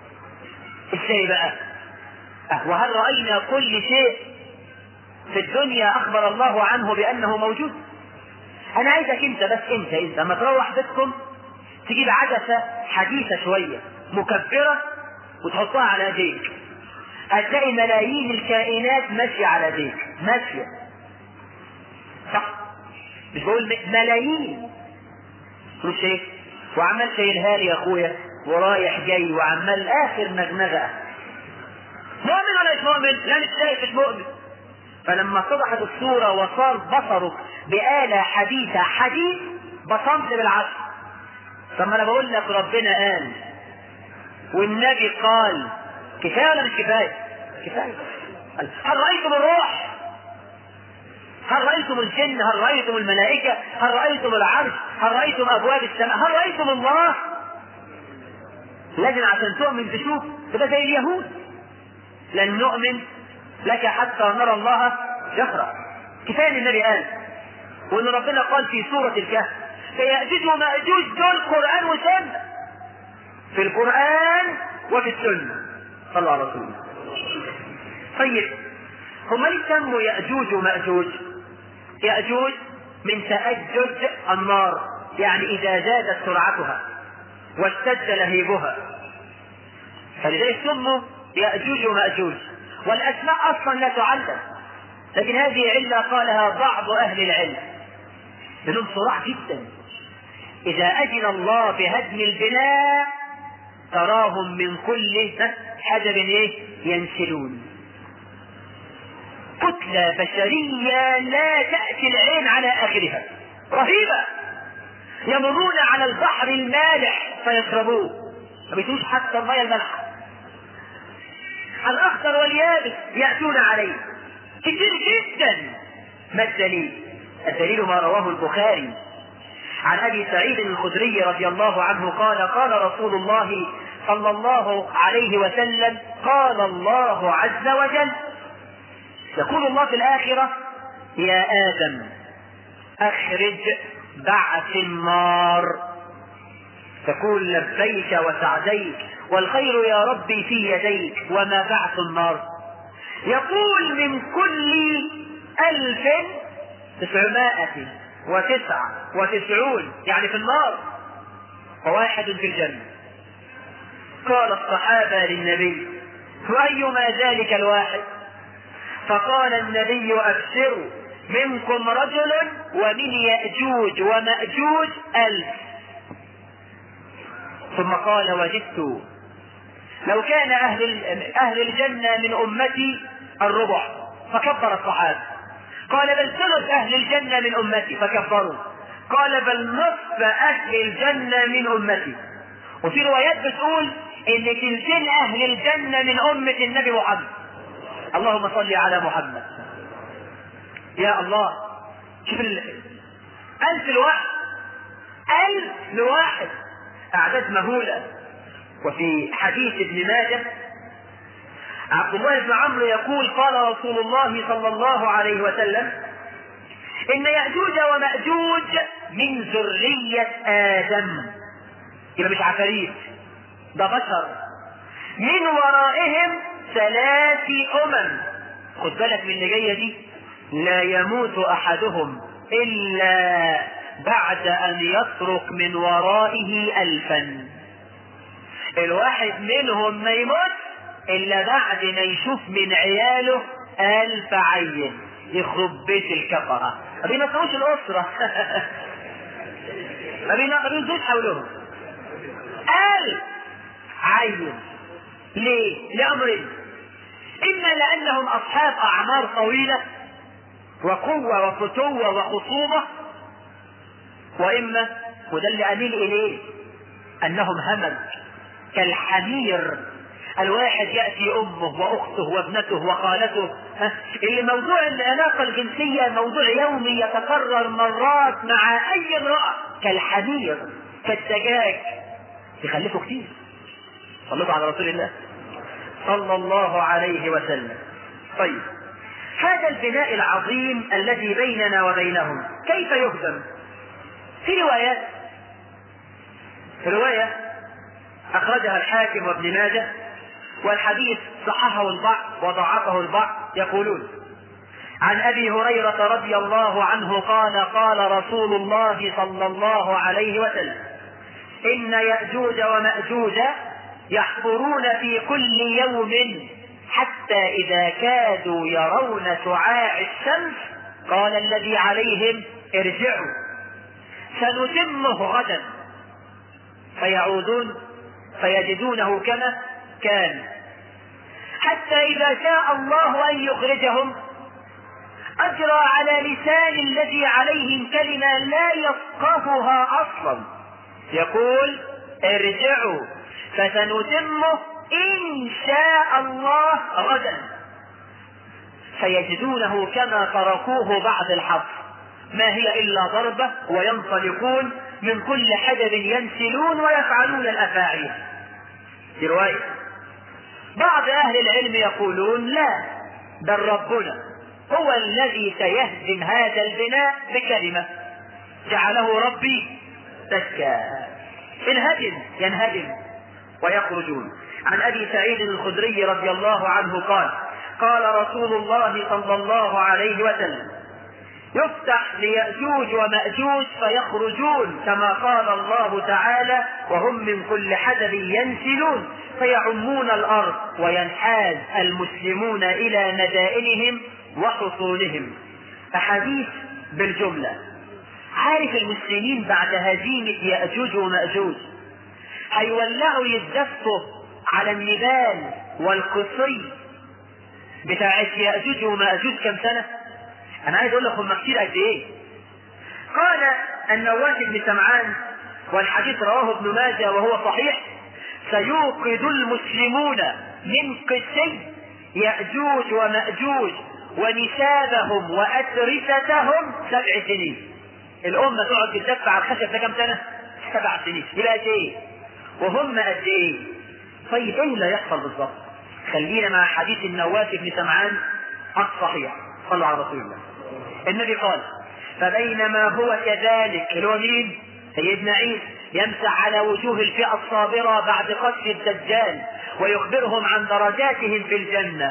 ازاي بقى؟ أه، وهل رأينا كل شيء في الدنيا أخبر الله عنه بأنه موجود؟ أنا عايزك أنت بس أنت أنت لما تروح بيتكم تجيب عدسة حديثة شوية مكبرة وتحطها على ايديك، هتلاقي ملايين الكائنات ماشية على ايديك، ماشية صح؟ مش بقول ملايين، مش ايه؟ وعمال شايلها لي يا اخويا ورايح جاي وعمال اخر نغنغه. مؤمن ولا مش مؤمن؟ لا مش شايف، مش مؤمن. فلما اتضحت الصورة وصار بصرك بآلة حديثة حديث بصمت بالعكس. طب ما انا بقول لك ربنا قال والنبي قال، كفاية ولا مش كفاية؟ كفاية. هل رأيتم الروح؟ هل رأيتم الجن؟ هل رأيتم الملائكة؟ هل رأيتم العرش؟ هل رأيتم أبواب السماء؟ هل رأيتم الله؟ لازم عشان تؤمن تشوف، تبقى زي اليهود لن نؤمن لك حتى نرى الله جهرا. كفاية ان النبي قال، وان ربنا قال في سورة الكهف فيأجوج ومأجوج دول قرآن وسنة، في القرآن وفي السنة. صلى على رسول الله. طيب هم ليه سموا يأجوج ومأجوج؟ يأجوج من تأجج النار، يعني إذا زادت سرعتها واشتد لهيبها، فلذلك سموا يأجوج ومأجوج. والأسماء أصلا لا تعلم، لكن هذه علة قالها بعض أهل العلم لهم صراع جدا. إذا أذن الله بهدم البناء تراهم من كل حجب ينسلون. كتلة بشرية لا تأتي العين على آخرها، رهيبة. يمرون على البحر المالح فيشربوه، ما بيتوش حتى المياه المالحة. الأخضر واليابس يأتون عليه كثير جدا. ما الدليل؟ الدليل ما رواه البخاري عن أبي سعيد الخدري رضي الله عنه قال قال رسول الله صلى الله عليه وسلم قال الله عز وجل، يقول الله في الآخرة يا آدم أخرج بعث النار، تقول لبيك وسعديك والخير يا ربي في يديك، وما بعث النار؟ يقول من كل ألف تسعمائة وتسعة وتسعون يعني في النار وواحد في الجنة. قال الصحابة للنبي وأيما ذلك الواحد؟ فقال النبي أبشروا منكم رجل ومن يأجوج ومأجوج ألف. ثم قال وجدت لو كان أهل, أهل الجنة من أمتي الربع، فكبر الصحابة. قال بل ثلث أهل الجنة من أمتي، فكبروا. قال بل نصف أهل الجنة من أمتي. وفي روايات بتقول إن تلتين أهل الجنة من أمة النبي محمد. اللهم صل على محمد. يا الله، شوف ألف لواحد، ألف لواحد، أعداد مهولة. وفي حديث ابن ماجه عبد الله بن عمرو يقول قال رسول الله صلى الله عليه وسلم إن يأجوج ومأجوج من ذرية آدم. يبقى مش عفاريت، ده بشر. من ورائهم ثلاث أمم. خد بالك من اللي جاية دي، لا يموت أحدهم إلا بعد أن يترك من ورائه ألفا. الواحد منهم ما يموت إلا بعد ما يشوف من عياله ألف عين. يخرب بيت الكفرة، ما بينقروش الأسرة ما بينقروش حولهم ألف عين. ليه؟ لأمرين: إما لأنهم أصحاب أعمار طويلة وقوة وفتوة وخصوبة، وإما، وده اللي أميل إليه، أنهم همج كالحمير. الواحد يأتي أمه وأخته وابنته وخالته. اللي موضوع العلاقة الجنسية موضوع يومي يتكرر مرات مع أي امرأة، كالحمير كالدجاج، يخلفوا كتير. صلوا على رسول الله صلى الله عليه وسلم. طيب، هذا البناء العظيم الذي بيننا وبينهم كيف يهدم؟ في روايات، في رواية أخرجها الحاكم وابن ماجه، والحديث صححه البعض وضعفه البعض، يقولون عن أبي هريرة رضي الله عنه قال قال رسول الله صلى الله عليه وسلم إن يأجوج ومأجوج يحفرون في كل يوم حتى إذا كادوا يرون شعاع الشمس قال الذي عليهم ارجعوا سنتمه غدا، فيعودون فيجدونه كما كان، حتى إذا شاء الله أن يخرجهم أجرى على لسان الذي عليهم كلمة لا يفقهها أصلا، يقول ارجعوا فسنتمه إن شاء الله غدا، فيجدونه كما تركوه بعد الحظ، ما هي إلا ضربة وينطلقون من كل حدب ينسلون ويفعلون الأفاعيل. في رواية بعض أهل العلم يقولون لا، بل ربنا هو الذي سيهدم هذا البناء بكلمة جعله ربي تزكى. الهدم ينهدم ويخرجون. عن أبي سعيد الخدري رضي الله عنه قال قال رسول الله صلى الله عليه وسلم يفتح ليأجوج ومأجوج فيخرجون كما قال الله تعالى وهم من كل حدب ينسلون فيعمون الأرض وينحاز المسلمون إلى مدائنهم وحصولهم. أحاديث بالجملة. عارف المسلمين بعد هزيمة يأجوج ومأجوج هيولعوا يتدفوا على النبال والقصي بتاعت يأجوج ومأجوج كم سنة؟ أنا عايز أقول لكم كتير قد إيه. قال النواس بن سمعان والحديث رواه ابن ماجه وهو صحيح سيوقد المسلمون من قسي يأجوج ومأجوج ونسابهم وأترستهم سبع سنين. الأمة تقعد تدفع على الخشب ده كم سنة؟ سبع سنين. يبقى قد إيه؟ وهم قد إيه؟ طيب إيه اللي يحصل بالضبط؟ خلينا مع حديث النواس بن سمعان الصحيح. صلوا على رسول الله. النبي قال فبينما هو كذلك، اللي هو مين؟ سيدنا عيسى، يمسح على وجوه الفئة الصابرة بعد قتل الدجال ويخبرهم عن درجاتهم في الجنة،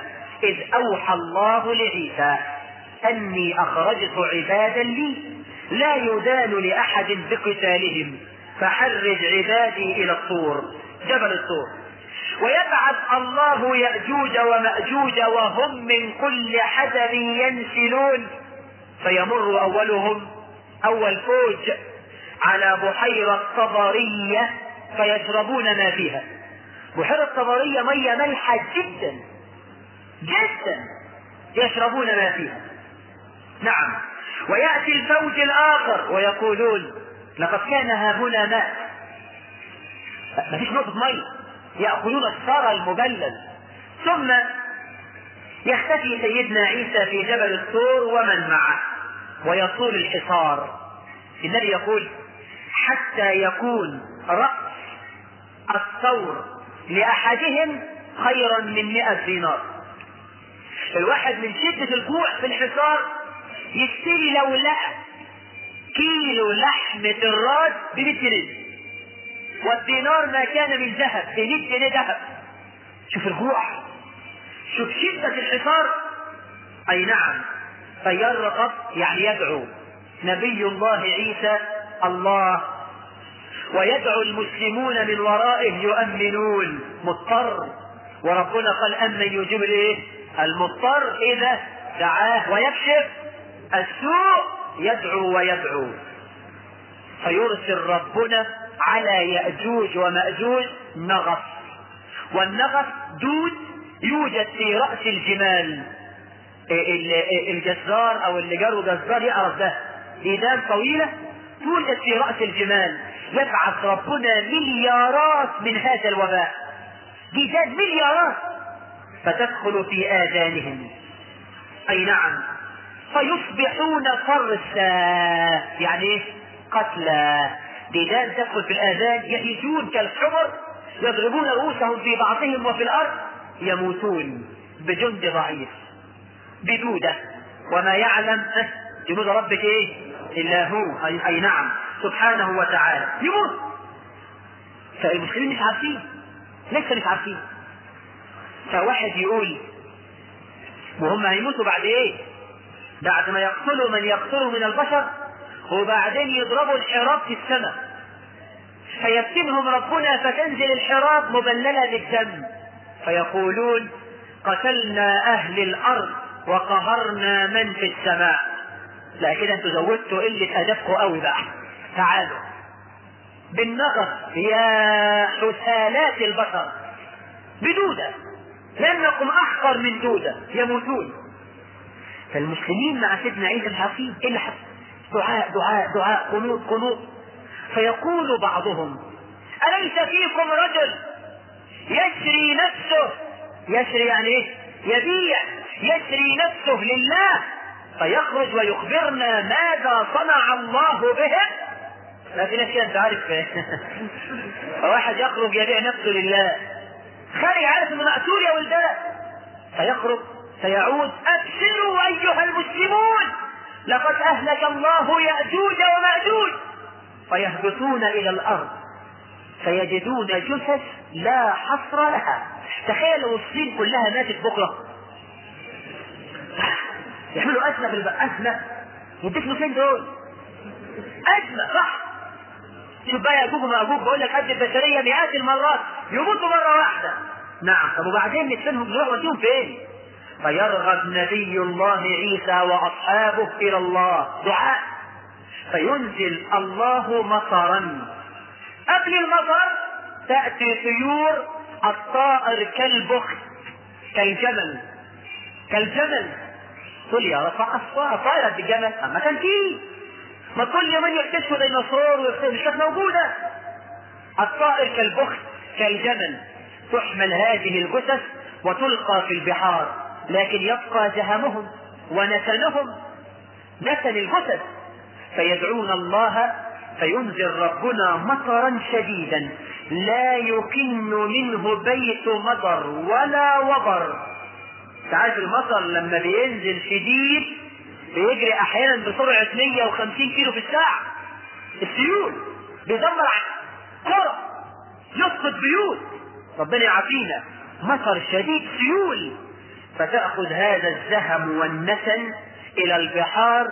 إذ أوحى الله لعيسى أني أخرجت عبادا لي لا يدان لأحد بقتالهم فحرج عبادي إلى الطور، جبل الطور، ويبعث الله يأجوج ومأجوج وهم من كل حدب ينسلون، فيمر أولهم أول فوج على بحيرة طبرية فيشربون ما فيها. بحيرة طبرية مية ملحة جدا جدا يشربون ما فيها. نعم. ويأتي الفوج الآخر ويقولون لقد كان هاهنا ماء، ما فيش نقطة مية، يأخذون الثرى المبلل. ثم يختفي سيدنا عيسى في جبل الطور ومن معه ويطول الحصار. النبي يقول حتى يكون رأس الثور لأحدهم خيرا من مئة دينار. الواحد من شدة الجوع في الحصار يشتري لو لقى كيلو لحمة الراس بمئة جنيه، والدينار ما كان من ذهب بمئة جنيه ذهب. شوف الجوع، شوف شدة الحصار. أي نعم. فيرغب يعني يدعو نبي الله عيسى الله، ويدعو المسلمون من ورائه يؤمنون. مضطر، وربنا قال أمن يجيب الايه؟ المضطر إذا دعاه ويكشف السوء. يدعو ويدعو. فيرسل ربنا على يأجوج ومأجوج نغص، والنغص دود يوجد في رأس الجمال. الجزار او اللي جاره جزار يعرف ده، ديدان طويلة توجد في رأس الجمال. يبعث ربنا مليارات من هذا الوباء، ديدان مليارات، فتدخل في آذانهم. أي نعم. فيصبحون فرسا، يعني قتلى. ديدان تدخل في الآذان يهيجون كالحمر، يضربون رؤوسهم في بعضهم وفي الأرض، يموتون بجند ضعيف بدودة. وما يعلم جنود ربك ايه إلا هو. أي, أي نعم سبحانه وتعالى. يموت. فالمسلمين مش عارفين، لسه مش عارفين. فواحد يقول وهم هيموتوا بعد ايه؟ بعد ما يقتلوا من يقتلوا من البشر، وبعدين يضربوا الحراب في السماء فيبتمهم ربنا فتنزل الحراب مبللة بالدم، فيقولون قتلنا أهل الأرض وقهرنا من في السماء. لا كده انتوا زودتوا قلة أدبكم قوي بقى. تعالوا بالنغص يا حثالات البشر بدودة، لم نكن أحقر من دودة، يموتون. فالمسلمين مع سيدنا عيسى الحفيظ إيه اللي حصل؟ دعاء دعاء دعاء قنوط قنوط. فيقول بعضهم أليس فيكم رجل يشري نفسه، يشري يعني ايه؟ يبيع، يشري نفسه لله، فيخرج ويخبرنا ماذا صنع الله به. لا في ناس انت عارف واحد يخرج يبيع نفسه لله، خارج عارف انه مقتول يا ولدان، فيخرج فيعود ابشروا ايها المسلمون لقد اهلك الله يأجوج ومأجوج، فيهبطون الى الارض فيجدون جثث لا حصر لها. تخيلوا الصين كلها ماتت بكره، يعملوا أزمة في الأزمة يدفنوا فين دول؟ أزمة صح؟ شوف بقى يأجوج ومأجوج بقول لك قد البشرية مئات المرات يموتوا مرة واحدة. نعم. طب وبعدين ندفنهم نروح وديهم فين؟ فيرغب نبي الله عيسى وأصحابه إلى الله دعاء، فينزل الله مطرا. قبل المطر تأتي طيور الطائر كالبخت كالجمل كالجمل تقول يا رفع طائرة الجمل أما كان فيه، ما كل يومين يكتشفوا ديناصور ومش كانت موجودة. الطائر كالبخت كالجمل، تحمل هذه الجثث وتلقى في البحار، لكن يبقى جهمهم ونتنهم، نتن الجثث. فيدعون الله فينزل ربنا مطرا شديدا لا يكن منه بيت مطر ولا وبر. تعرف المطر لما بينزل شديد بيجري احيانا بسرعة مية وخمسين كيلو في الساعة، السيول بيدمر قرى يسقط بيوت، ربنا يعافينا. مطر شديد سيول فتأخذ هذا الزهم والنسن إلى البحار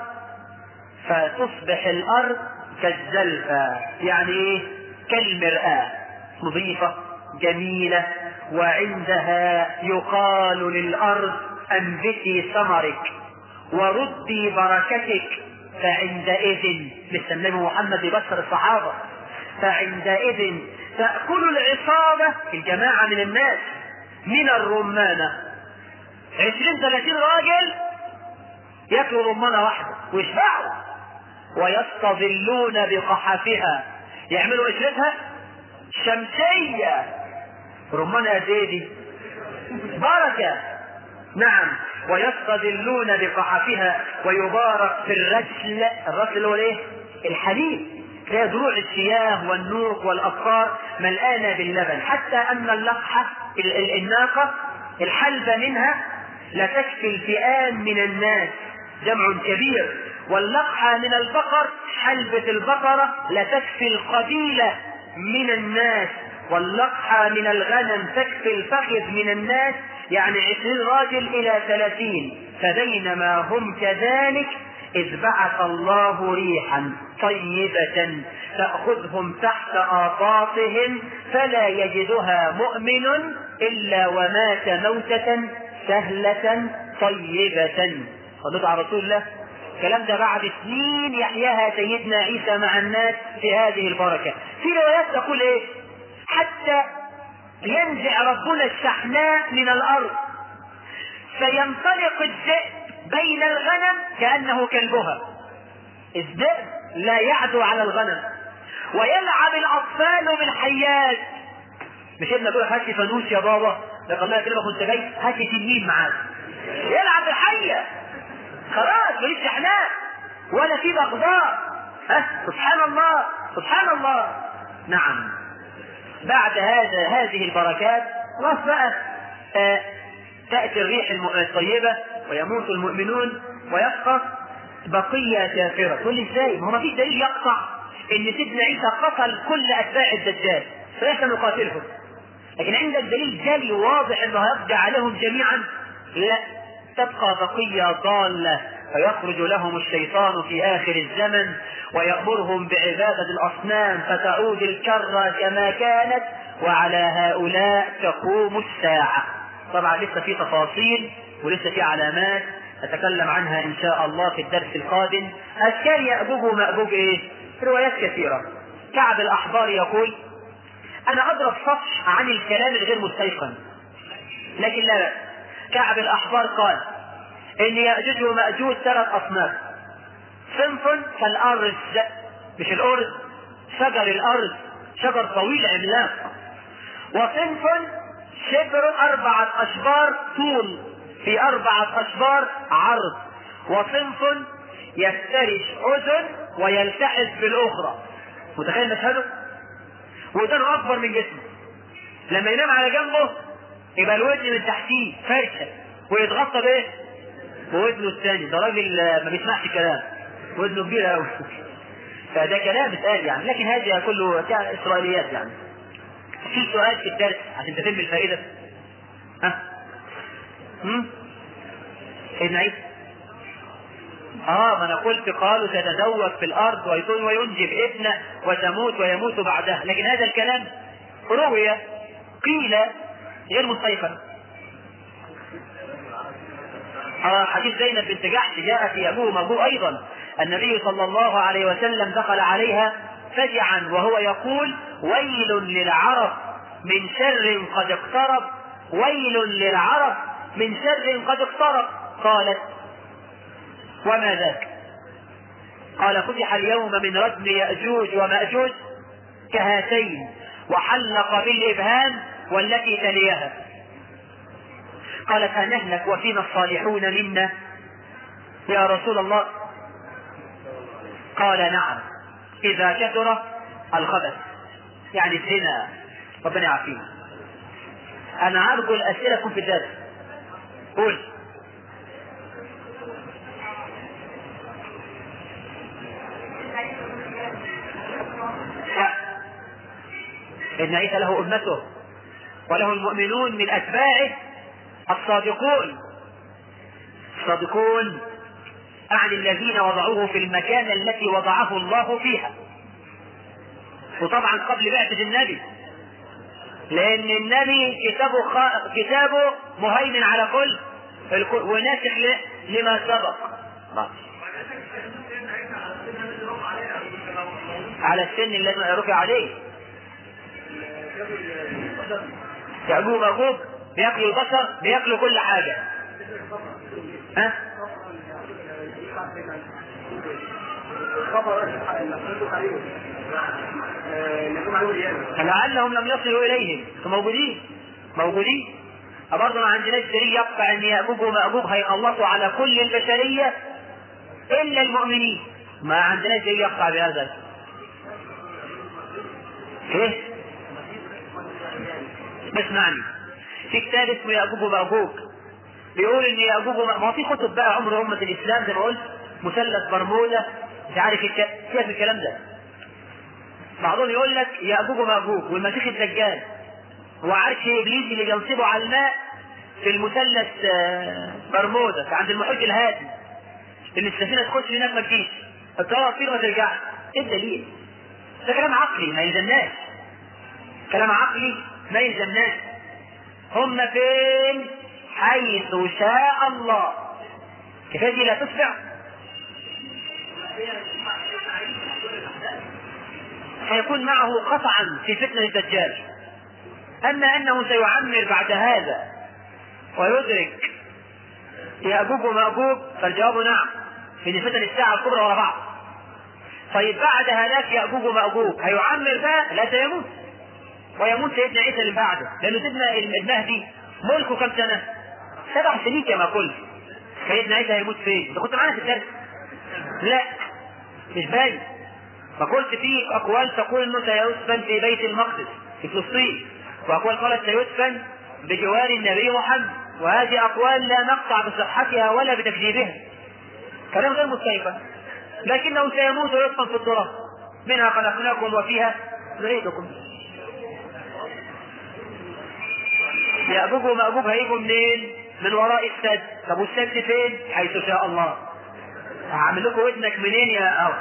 فتصبح الأرض كالزلفى، يعني إيه؟ كالمرآة، نظيفة جميلة، وعندها يقال للأرض أنبتي ثمرك وردي بركتك، فعندئذ مثل النبي محمد بشر الصحابة، فعندئذ تأكل العصابة الجماعة من الناس من الرمانة، عشرين ثلاثين راجل يأكلوا رمانة واحدة ويشبعوا، ويستظلون بقحفها، يعملوا قشرتها شمسية، رمانة دي بركة، نعم، ويستظلون بقحفها، ويبارك في الرسل، الرسل هو ايه؟ الحليب، هي دروع الشياه والنوق والأبقار ملآنة باللبن، حتى أن اللقحة الناقة الحلب منها لتكفي الفئام من الناس، جمع كبير، واللقحة من البقر، حلبة البقرة لتكفي القبيلة من الناس، واللقحة من الغنم تكفي الفخذ من الناس، يعني عشرين راجل إلى ثلاثين. فبينما هم كذلك إذ بعث الله ريحا طيبة تأخذهم تحت آباطهم فلا يجدها مؤمن إلا ومات موتة سهلة طيبة. صلوا على رسول الله. الكلام ده بعد سنين يحياها سيدنا عيسى مع الناس في هذه البركة. في روايات تقول ايه؟ حتى ينزع ربنا الشحناء من الأرض فينطلق الذئب بين الغنم كأنه كلبها، الذئب لا يعدو على الغنم، ويلعب الأطفال بالحيات، مش ابنك يقول هاتي فانوس يا بابا، لقد الله كلمة كنت جاي هاتي تنين معاك، يلعب بالحية، خلاص مفيش شحناء ولا في بغضاء. أه سبحان الله سبحان الله. نعم، بعد هذا هذه البركات خلاص بقى آه تأتي الريح الطيبة ويموت المؤمنون ويبقى بقية كافرة. تقول لي ازاي؟ ما هو ما فيش دليل يقطع ان سيدنا عيسى قتل كل اتباع الدجال فليس نقاتلهم، لكن عندك دليل جلي واضح انه هيقضي عليهم جميعا؟ لا، تبقى بقية ضالة فيخرج لهم الشيطان في آخر الزمن ويأمرهم بعبادة الأصنام فتعود الكرة كما كانت، وعلى هؤلاء تقوم الساعة. طبعا لسه في تفاصيل ولسه في علامات نتكلم عنها إن شاء الله في الدرس القادم. أشكال يأجوج ومأجوج إيه؟ روايات كثيرة. كعب الأحبار يقول: أنا أضرب صفح عن الكلام الغير مستيقن، لكن لا بأس. كعب الأحبار قال إن يأجوج ومأجوج ثلاث أصناف: صنف كالأرز، مش الأرز، شجر الأرز، شجر طويل عملاق، وصنف شبر أربعة أشبار طول في أربعة أشبار عرض، وصنف يفترش أذن ويلتحف بالأخرى. متخيل مشهده؟ ودانه أكبر من جسمه، لما ينام على جنبه يبقى الودن من تحتيه فرشة ويتغطى بايه؟ بودنه الثاني. ده راجل ما بيسمعش كلام، ودنه كبيرة أوي. فده كلام اتقال يعني، لكن هذه كله إسرائيليات يعني. في سؤال في الدرس عشان تتم الفائدة؟ ها؟ هم؟ سيدنا عيسى اه ما انا قلت قالوا تتزوج في الارض ويكون وينجب ابنه وتموت ويموت بعدها، لكن هذا الكلام روي قيل غير مستيقن. اه حديث زينب بنت جحش جاء في ابوه ومأجوج ايضا، النبي صلى الله عليه وسلم دخل عليها فزعا وهو يقول: ويل للعرب من شر قد اقترب، ويل للعرب من شر قد اقترب. قالت: وما ذاك؟ قال: فتح اليوم من ردم يأجوج ومأجوج كهاتين، وحلق بالإبهام والتي تليها. قالت: أنهلك وفينا الصالحون منا يا رسول الله؟ قال: نعم، إذا كثر الخبث، يعني الزنا. ربنا يعافينا. أنا أرجو الأسئلة تكون في الدرس. قول. إن عيسى له أمته وله المؤمنون من أتباعه الصادقون صادقون أعني الذين وضعوه في المكان التي وضعه الله فيها، وطبعا قبل بعثة النبي، لأن النبي كتابه خ... كتابه مهيمن على كل وناسخ ل... لما سبق. على السن الذي رفع عليه. يعجوب مأجوب بياكلوا البشر، بياكلوا كل حاجة. ها؟ لعلهم لم يصلوا إليهم، موجودين موجودين. برضه ما عندناش دليل يقطع ان يأجوج ومأجوج هيخلصوا على كل البشرية إلا المؤمنين. ما عندناش دليل يقطع بهذا. ايه؟ اسمعني، في كتاب اسمه يأجوج ومأجوج بيقول ان يأجوج ومأجوج، ما في كتب بقى عمر أمة الإسلام زي ما قلت، مثلث برمودا، مش عارف كيف الكلام ده. بعضهم يقول لك يأجوج ومأجوج والمسيح الدجال وعرش إبليس اللي بينصبه على الماء في المثلث برمودا عند المحيط الهادي، ان السفينة تخش هناك ما تجيش، الطيارة تطير ما ترجعش. ايه الدليل؟ ده كلام عقلي ما يلزمناش، كلام عقلي ما يلزمناش. هم فين؟ حيث شاء الله. كفاية دي لا تسمع. سيكون معه قطعا في فتنة الدجال. أما أنه سيعمر بعد هذا ويدرك يأجوج ومأجوج فالجواب نعم، في فتن الساعة الكبرى ورا بعض. طيب بعد هلاك يأجوج ومأجوج هيعمر بقى؟ لا، سيموت، ويموت سيدنا عيسى اللي بعده، لأنه سيدنا المهدي ملكه كم سنة؟ سبع سنين كما قلت. سيدنا عيسى هيموت فين؟ انت كنت معانا في الدرس؟ لا مش باين. فقلت في أقوال تقول انه سيدفن في بيت المقدس في فلسطين، وأقوال قالت سيدفن بجوار النبي محمد، وهذه أقوال لا نقطع بصحتها ولا بتكذيبها، كلام غير مستيقن، لكنه سيموت ويدفن في التراب. منها خلقناكم وفيها نعيدكم. يأجوج ومأجوج هيجوا منين؟ من وراء السد. طب والسد فين؟ حيث شاء الله. هعمل لكم ودنك منين يا أو؟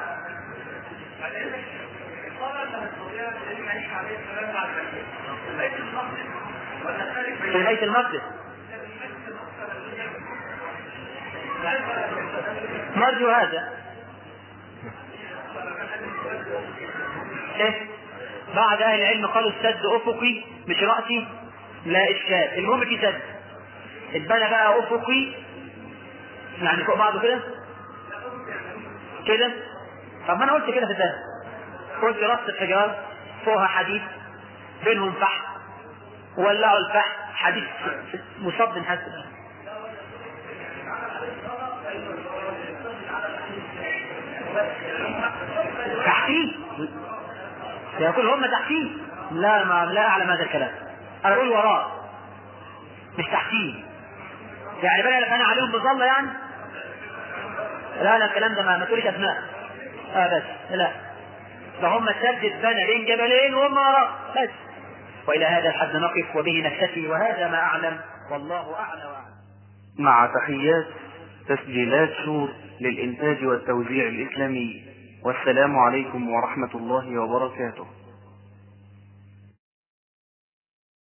في بيت المقدس. نرجو هذا. إيه؟ بعد أهل العلم قالوا السد أفقي مش رأسي، لا إشكال. المهم في سد اتبنى بقى أفقي، يعني فوق بعضه كده كده. طب ما أنا قلت كده في الدرس، قلت رص الحجار فوقها حديد بينهم فحم، ولعوا الفحم حديد مصب حسب تحتيه، سيقول هم تحتيه. لا ما لا أعلم هذا الكلام، أنا أقول وراه مش تحتيه. يعني بقى لك أنا عليهم بظل يعني؟ لا لا الكلام ده ما تقولش أسماء. آه بس لا، فهم سد بنى بين جبلين وهم وراء بس. وإلى هذا الحد نقف وبه نكتفي، وهذا ما أعلم والله أعلى وأعلم. مع تحيات تسجيلات شور للإنتاج والتوزيع الإسلامي، والسلام عليكم ورحمة الله وبركاته.